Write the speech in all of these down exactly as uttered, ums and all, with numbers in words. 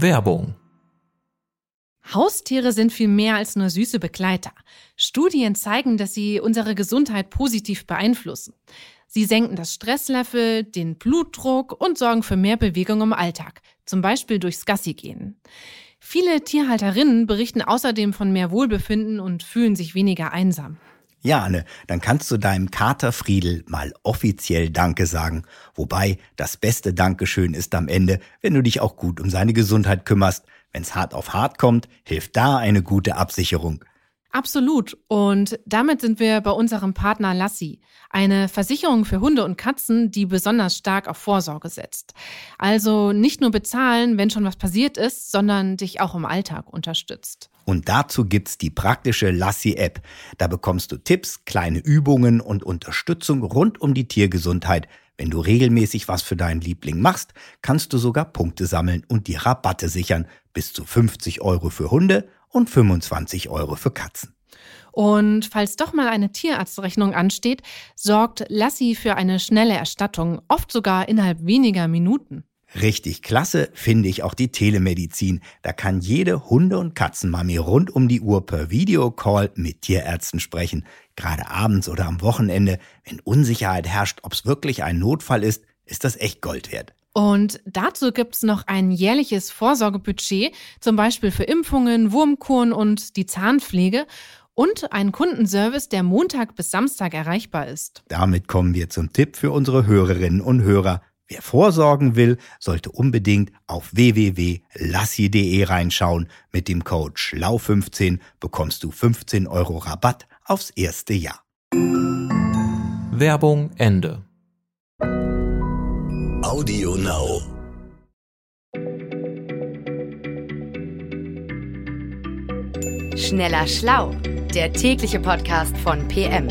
Werbung. Haustiere sind viel mehr als nur süße Begleiter. Studien zeigen, dass sie unsere Gesundheit positiv beeinflussen. Sie senken das Stresslevel, den Blutdruck und sorgen für mehr Bewegung im Alltag, zum Beispiel durchs Gassigehen. Viele Tierhalterinnen berichten außerdem von mehr Wohlbefinden und fühlen sich weniger einsam. Ja, Anne, dann kannst du deinem Kater Friedel mal offiziell Danke sagen. Wobei, das beste Dankeschön ist am Ende, wenn du dich auch gut um seine Gesundheit kümmerst. Wenn's hart auf hart kommt, hilft da eine gute Absicherung. Absolut. Und damit sind wir bei unserem Partner Lassi, eine Versicherung für Hunde und Katzen, die besonders stark auf Vorsorge setzt. Also nicht nur bezahlen, wenn schon was passiert ist, sondern dich auch im Alltag unterstützt. Und dazu gibt's die praktische Lassi-App. Da bekommst du Tipps, kleine Übungen und Unterstützung rund um die Tiergesundheit. Wenn du regelmäßig was für deinen Liebling machst, kannst du sogar Punkte sammeln und die Rabatte sichern. Bis zu fünfzig Euro für Hunde und fünfundzwanzig Euro für Katzen. Und falls doch mal eine Tierarztrechnung ansteht, sorgt Lassi für eine schnelle Erstattung, oft sogar innerhalb weniger Minuten. Richtig klasse finde ich auch die Telemedizin. Da kann jede Hunde- und Katzenmami rund um die Uhr per Videocall mit Tierärzten sprechen. Gerade abends oder am Wochenende, wenn Unsicherheit herrscht, ob es wirklich ein Notfall ist, ist das echt Gold wert. Und dazu gibt's noch ein jährliches Vorsorgebudget, zum Beispiel für Impfungen, Wurmkuren und die Zahnpflege und einen Kundenservice, der Montag bis Samstag erreichbar ist. Damit kommen wir zum Tipp für unsere Hörerinnen und Hörer. Wer vorsorgen will, sollte unbedingt auf w w w punkt lassi punkt de reinschauen. Mit dem Code schlau fünfzehn bekommst du fünfzehn Euro Rabatt aufs erste Jahr. Werbung Ende. Audio Now. Schneller Schlau, der tägliche Podcast von P M.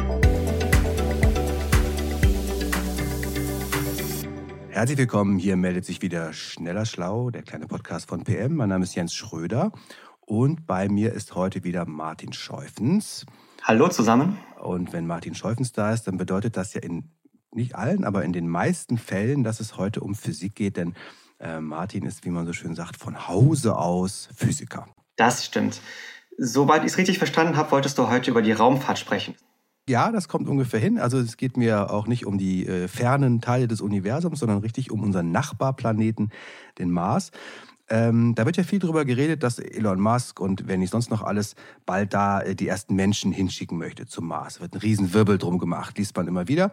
Herzlich willkommen, hier meldet sich wieder Schneller Schlau, der kleine Podcast von P M. Mein Name ist Jens Schröder und bei mir ist heute wieder Martin Scheufens. Hallo zusammen. Und wenn Martin Scheufens da ist, dann bedeutet das ja in nicht allen, aber in den meisten Fällen, dass es heute um Physik geht, denn äh, Martin ist, wie man so schön sagt, von Hause aus Physiker. Das stimmt. Soweit ich es richtig verstanden habe, wolltest du heute über die Raumfahrt sprechen. Ja, das kommt ungefähr hin. Also es geht mir auch nicht um die äh, fernen Teile des Universums, sondern richtig um unseren Nachbarplaneten, den Mars. Ähm, da wird ja viel drüber geredet, dass Elon Musk und wenn nicht sonst noch alles bald da äh, die ersten Menschen hinschicken möchte zum Mars. Da wird ein Riesenwirbel drum gemacht, liest man immer wieder.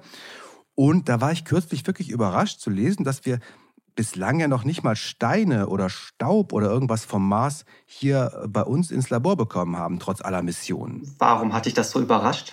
Und da war ich kürzlich wirklich überrascht zu lesen, dass wir bislang ja noch nicht mal Steine oder Staub oder irgendwas vom Mars hier bei uns ins Labor bekommen haben, trotz aller Missionen. Warum hat dich das so überrascht?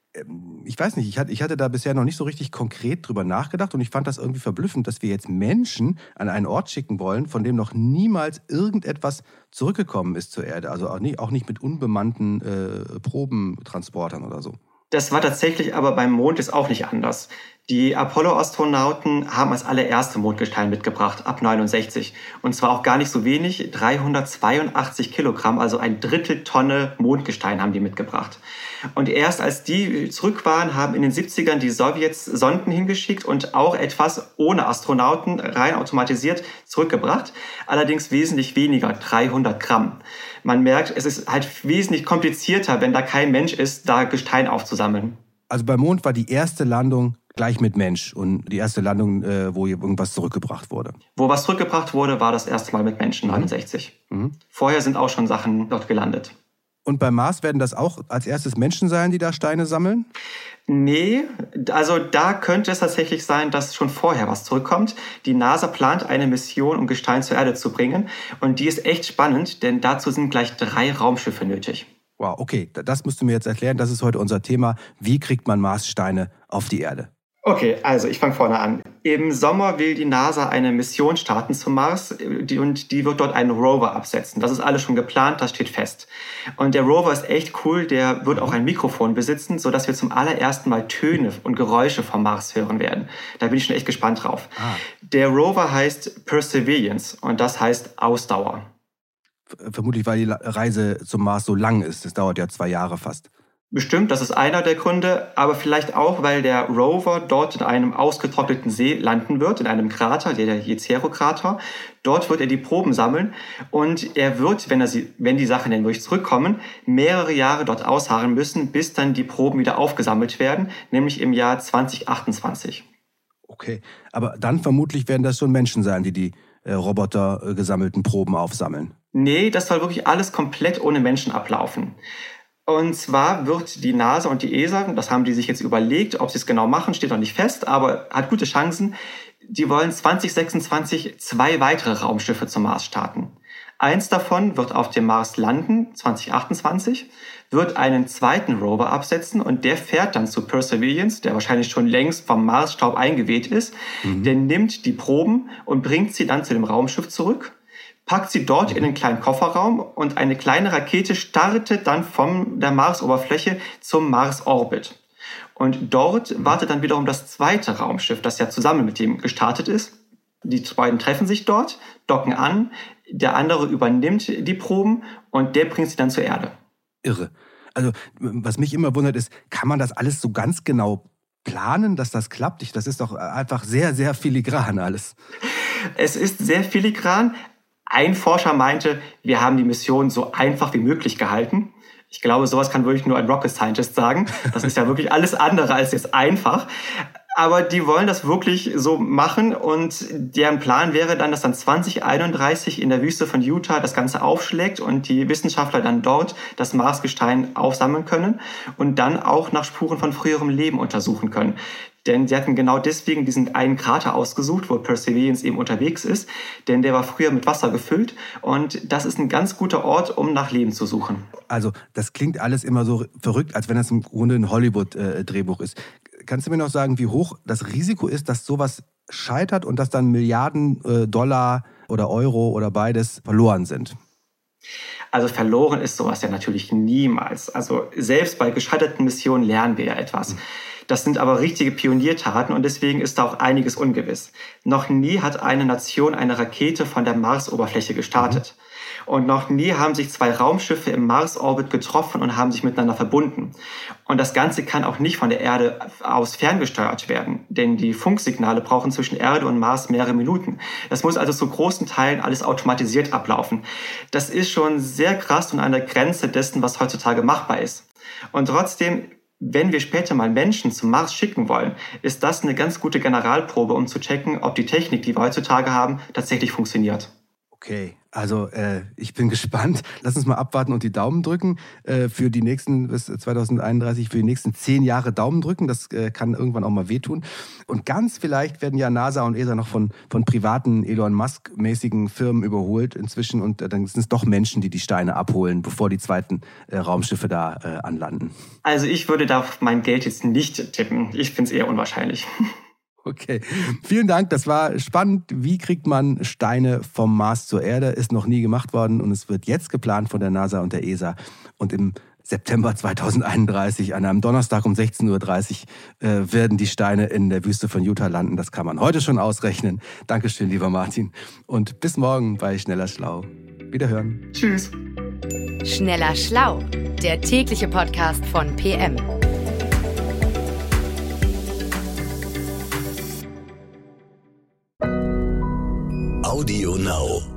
Ich weiß nicht, ich hatte, ich hatte da bisher noch nicht so richtig konkret drüber nachgedacht und ich fand das irgendwie verblüffend, dass wir jetzt Menschen an einen Ort schicken wollen, von dem noch niemals irgendetwas zurückgekommen ist zur Erde. Also auch nicht, auch nicht mit unbemannten äh, Probentransportern oder so. Das war tatsächlich aber beim Mond ist auch nicht anders. Die Apollo-Astronauten haben als allererste Mondgestein mitgebracht, ab neunundsechzig. Und zwar auch gar nicht so wenig, dreihundertzweiundachtzig Kilogramm, also ein Drittel Tonne Mondgestein haben die mitgebracht. Und erst als die zurück waren, haben in den siebzigern die Sowjets Sonden hingeschickt und auch etwas ohne Astronauten, rein automatisiert, zurückgebracht. Allerdings wesentlich weniger, dreihundert Gramm. Man merkt, es ist halt wesentlich komplizierter, wenn da kein Mensch ist, da Gestein aufzusammeln. Also beim Mond war die erste Landung gleich mit Mensch und die erste Landung, äh, wo irgendwas zurückgebracht wurde. Wo was zurückgebracht wurde, war das erste Mal mit Menschen, neunundsechzig. Mhm. Vorher sind auch schon Sachen dort gelandet. Und beim Mars werden das auch als erstes Menschen sein, die da Steine sammeln? Nee, also da könnte es tatsächlich sein, dass schon vorher was zurückkommt. Die NASA plant eine Mission, um Gestein zur Erde zu bringen. Und die ist echt spannend, denn dazu sind gleich drei Raumschiffe nötig. Wow, okay, das musst du mir jetzt erklären. Das ist heute unser Thema. Wie kriegt man Marssteine auf die Erde? Okay, also ich fange vorne an. Im Sommer will die NASA eine Mission starten zum Mars die, und die wird dort einen Rover absetzen. Das ist alles schon geplant, das steht fest. Und der Rover ist echt cool, der wird auch ein Mikrofon besitzen, sodass wir zum allerersten Mal Töne und Geräusche vom Mars hören werden. Da bin ich schon echt gespannt drauf. Ah. Der Rover heißt Perseverance und das heißt Ausdauer. Vermutlich, weil die Reise zum Mars so lang ist. Das dauert ja zwei Jahre fast. Bestimmt, das ist einer der Gründe, aber vielleicht auch, weil der Rover dort in einem ausgetrockneten See landen wird, in einem Krater, der Jezero-Krater. Dort wird er die Proben sammeln und er wird, wenn, er sie, wenn die Sachen dann wirklich zurückkommen, mehrere Jahre dort ausharren müssen, bis dann die Proben wieder aufgesammelt werden, nämlich im Jahr zwanzig achtundzwanzig. Okay, aber dann vermutlich werden das schon Menschen sein, die die äh, Roboter äh, gesammelten Proben aufsammeln. Nee, das soll wirklich alles komplett ohne Menschen ablaufen. Und zwar wird die NASA und die E S A, das haben die sich jetzt überlegt, ob sie es genau machen, steht noch nicht fest, aber hat gute Chancen. Die wollen zwanzig sechsundzwanzig zwei weitere Raumschiffe zum Mars starten. Eins davon wird auf dem Mars landen, zwanzig achtundzwanzig, wird einen zweiten Rover absetzen und der fährt dann zu Perseverance, der wahrscheinlich schon längst vom Marsstaub eingeweht ist. Mhm. Der nimmt die Proben und bringt sie dann zu dem Raumschiff zurück, packt sie dort in einen kleinen Kofferraum und eine kleine Rakete startet dann von der Marsoberfläche zum Mars-Orbit. Und dort wartet dann wiederum das zweite Raumschiff, das ja zusammen mit dem gestartet ist. Die beiden treffen sich dort, docken an, der andere übernimmt die Proben und der bringt sie dann zur Erde. Irre. Also was mich immer wundert ist, kann man das alles so ganz genau planen, dass das klappt? Ich, das ist doch einfach sehr, sehr filigran alles. Es ist sehr filigran. Ein Forscher meinte, wir haben die Mission so einfach wie möglich gehalten. Ich glaube, sowas kann wirklich nur ein Rocket Scientist sagen. Das ist ja wirklich alles andere als jetzt einfach. Aber die wollen das wirklich so machen und deren Plan wäre dann, dass dann zwanzig einunddreißig in der Wüste von Utah das Ganze aufschlägt und die Wissenschaftler dann dort das Marsgestein aufsammeln können und dann auch nach Spuren von früherem Leben untersuchen können. Denn sie hatten genau deswegen diesen einen Krater ausgesucht, wo Perseverance eben unterwegs ist, denn der war früher mit Wasser gefüllt und das ist ein ganz guter Ort, um nach Leben zu suchen. Also das klingt alles immer so verrückt, als wenn das im Grunde ein Hollywood-Drehbuch ist. Kannst du mir noch sagen, wie hoch das Risiko ist, dass sowas scheitert und dass dann Milliarden Dollar oder Euro oder beides verloren sind? Also verloren ist sowas ja natürlich niemals. Also selbst bei gescheiterten Missionen lernen wir ja etwas. Mhm. Das sind aber richtige Pioniertaten und deswegen ist da auch einiges ungewiss. Noch nie hat eine Nation eine Rakete von der Marsoberfläche gestartet. Mhm. Und noch nie haben sich zwei Raumschiffe im Mars-Orbit getroffen und haben sich miteinander verbunden. Und das Ganze kann auch nicht von der Erde aus ferngesteuert werden, denn die Funksignale brauchen zwischen Erde und Mars mehrere Minuten. Das muss also zu großen Teilen alles automatisiert ablaufen. Das ist schon sehr krass und an der Grenze dessen, was heutzutage machbar ist. Und trotzdem, wenn wir später mal Menschen zum Mars schicken wollen, ist das eine ganz gute Generalprobe, um zu checken, ob die Technik, die wir heutzutage haben, tatsächlich funktioniert. Okay, also äh, ich bin gespannt. Lass uns mal abwarten und die Daumen drücken äh, für die nächsten, bis zwanzig einunddreißig, für die nächsten zehn Jahre Daumen drücken. Das äh, kann irgendwann auch mal wehtun. Und ganz vielleicht werden ja NASA und E S A noch von, von privaten Elon Musk-mäßigen Firmen überholt inzwischen. Und äh, dann sind es doch Menschen, die die Steine abholen, bevor die zweiten äh, Raumschiffe da äh, anlanden. Also ich würde da mein Geld jetzt nicht tippen. Ich finde es eher unwahrscheinlich. Okay, vielen Dank. Das war spannend. Wie kriegt man Steine vom Mars zur Erde? Ist noch nie gemacht worden und es wird jetzt geplant von der NASA und der E S A. Und im September zwanzig einunddreißig, an einem Donnerstag um sechzehn Uhr dreißig, äh, werden die Steine in der Wüste von Utah landen. Das kann man heute schon ausrechnen. Dankeschön, lieber Martin. Und bis morgen bei Schneller Schlau. Wiederhören. Tschüss. Schneller Schlau, der tägliche Podcast von P M. Audio Now.